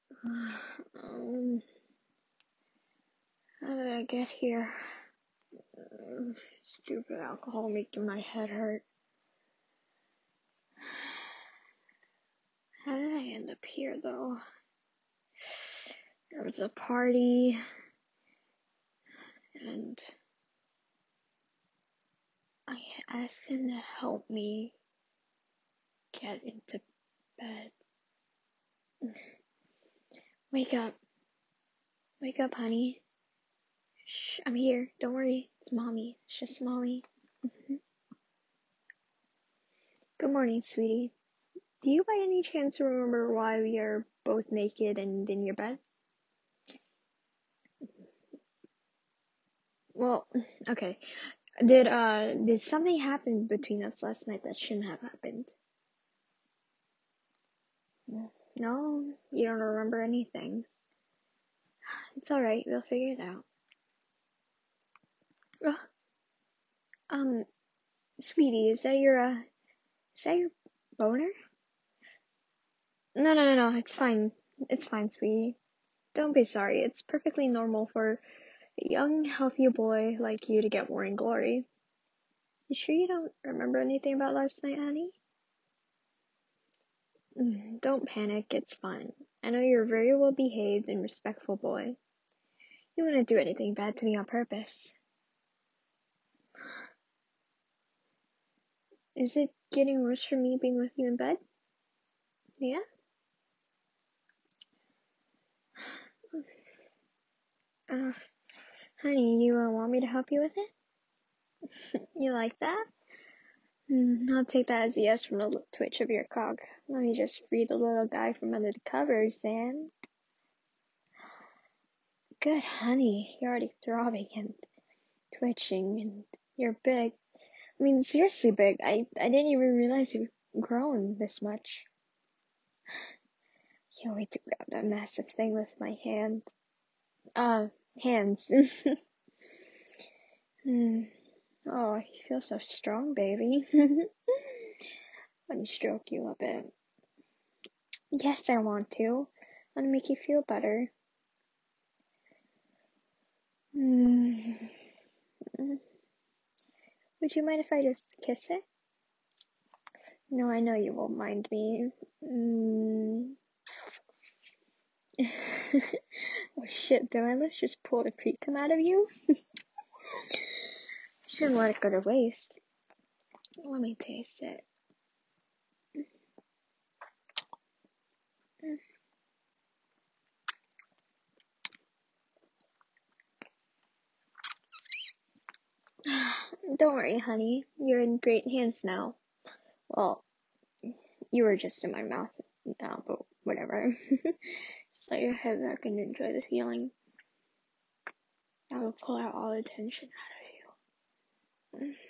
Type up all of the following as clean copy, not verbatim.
Um, how did I get here? Stupid alcohol making my head hurt. How did I end up here, though? There was a party, and I asked him to help me get into bed. Wake up. Wake up, honey. Shh, I'm here. Don't worry. It's mommy. It's just mommy. Good morning, sweetie. Do you by any chance remember why we are both naked and in your bed? Well, okay. Did something happen between us last night that shouldn't have happened? No, you don't remember anything. It's alright, we'll figure it out. Um, sweetie, is that your boner? No, it's fine. It's fine, sweetie. Don't be sorry. It's perfectly normal for a young, healthy boy like you to get morning glory. You sure you don't remember anything about last night, honey? Don't panic, it's fine. I know you're a very well behaved and respectful boy. You wouldn't do anything bad to me on purpose. Is it getting worse for me being with you in bed? Yeah? Honey, you want me to help you with it? You like that? I'll take that as a yes from the twitch of your cock. Let me just free the little guy from under the covers, then. Good, honey. You're already throbbing and twitching, and you're big. I mean, seriously big. I didn't even realize you've grown this much. Can't wait to grab that massive thing with my hands. Oh, you feel so strong, baby. Let me stroke you a bit. Yes, I want to. I want to make you feel better. Would you mind if I just kiss it? No, I know you won't mind me. Oh shit, did my lips just pull the pre-cum out of you? Shouldn't let it go to waste. Let me taste it. Don't worry, honey. You're in great hands now. Well, you were just in my mouth now, but whatever. Just let your head back and enjoy the feeling. I will pull out all the tension out of you.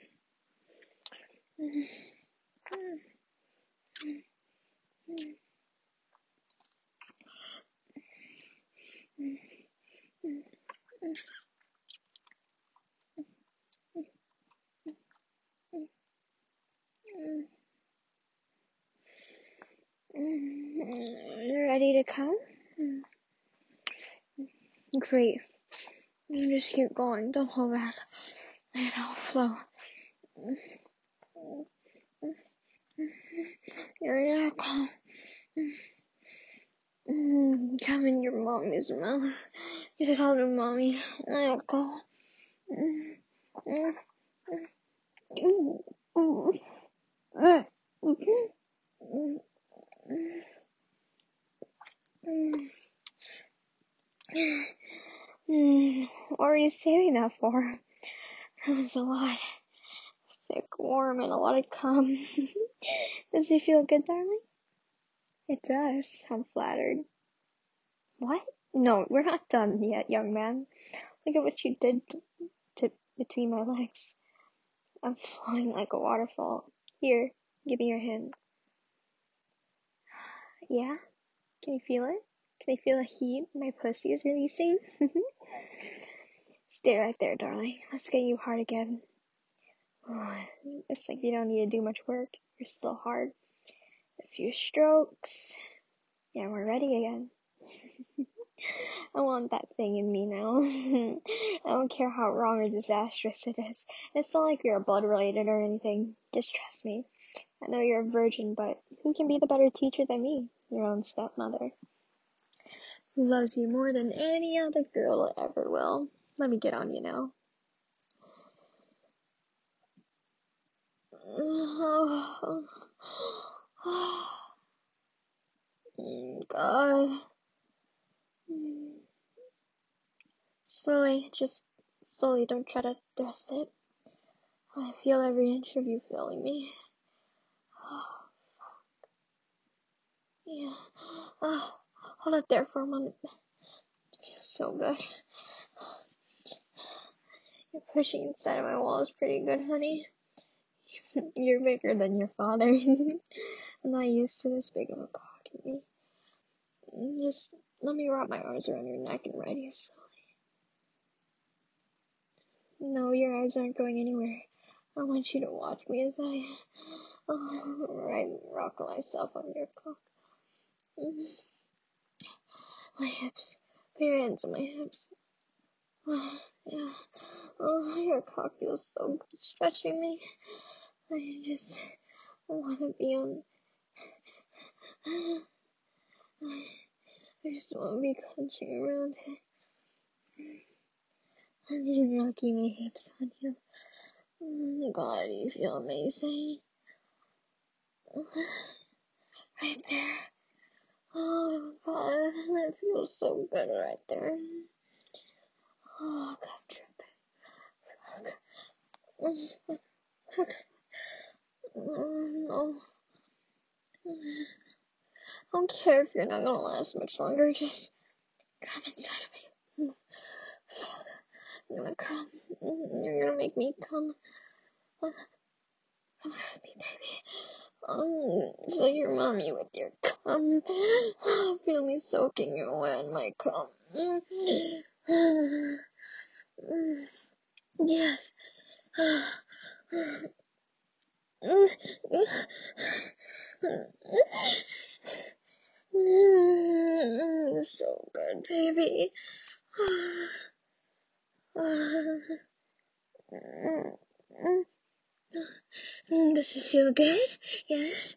You ready to come? Great. You just keep going. Don't hold back. And I'll flow. You're come. Come in your mommy's mouth. You call her mommy. I'll go. What are you saving that for? That was a lot. Thick, warm, and a lot of cum. Does it feel good, darling? It does. I'm flattered. What? No, we're not done yet, young man. Look at what you did to between my legs. I'm flowing like a waterfall. Here, give me your hand. Yeah? Can you feel it? Can you feel the heat my pussy is releasing? Stay right there, darling. Let's get you hard again. Oh, it's like you don't need to do much work. You're still hard. A few strokes. Yeah, we're ready again. I want that thing in me now. I don't care how wrong or disastrous it is. It's not like we are blood related or anything. Just trust me. I know you're a virgin, but who can be the better teacher than me? Your own stepmother. Who loves you more than any other girl ever will. Let me get on you now. God. Slowly, just slowly, don't try to thrust it. I feel every inch of you feeling me. Yeah. Hold it there for a moment. It feels so good. You're pushing inside of my walls pretty good, honey. You're bigger than your father. I'm not used to this big of a cock in me. Just let me wrap my arms around your neck and ride you slowly. No, your eyes aren't going anywhere. I want you to watch me as I rock myself on your cock. My hips. Put your hands on my hips. Yeah. Oh, your cock feels so good stretching me. I just want to be on. I just want to be clenching around it. And you're rocking my hips on you. Oh, God, you feel amazing. Right there. Oh, God, that feels so good right there. Oh, God, trip. No. I don't care if you're not gonna last much longer, just come inside of me. I'm gonna come. You're gonna make me come. Come with me, baby. Fill your mommy with your cum. Feel me soaking you wet in my cum. Yes. So good, baby. Does it feel good? Yes.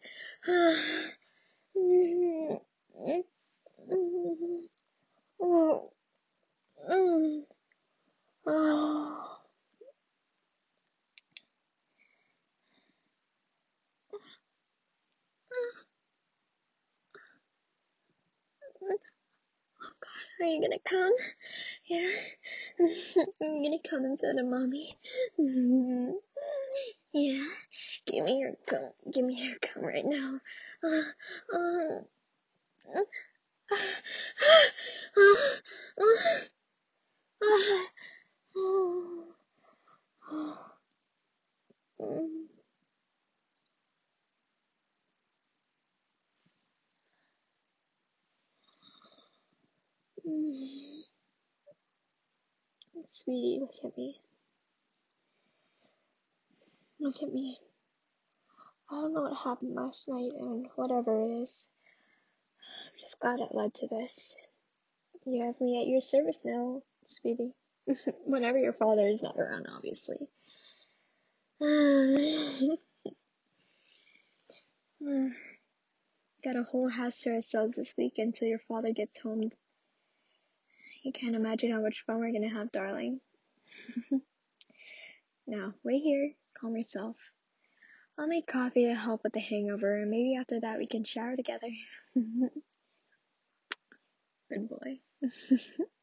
Oh. Oh. Are you gonna come? Yeah. Are you gonna come inside of mommy? Yeah. Give me your cum. Give me your cum right now. Sweetie, look at me. Look at me. I don't know what happened last night and whatever it is. I'm just glad it led to this. You have me at your service now, sweetie. Whenever your father is not around, obviously. Got a whole house to ourselves this week until your father gets home. You can't imagine how much fun we're gonna have, darling. Now, wait here. Calm yourself. I'll make coffee to help with the hangover, and maybe after that we can shower together. Good boy.